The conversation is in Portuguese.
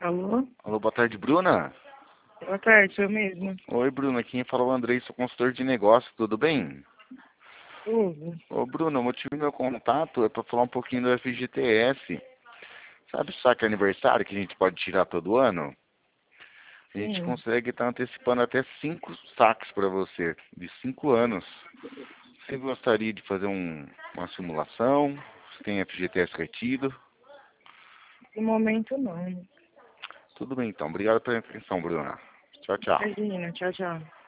Alô? Alô, boa tarde, Bruna. Boa tarde, sou eu mesmo. Oi, Bruna, quem fala é o Andrei, sou consultor de negócio, tudo bem? Tudo. Ô, Bruna, o motivo do meu contato é para falar um pouquinho do FGTS. Sabe o saque aniversário que a gente pode tirar todo ano? A gente Sim. consegue estar antecipando até 5 saques para você, de 5 anos. Você gostaria de fazer uma simulação? Você tem FGTS retido? No momento, não. Tudo bem, então. Obrigado pela atenção, Bruna. Tchau, tchau. Imagina, tchau, tchau.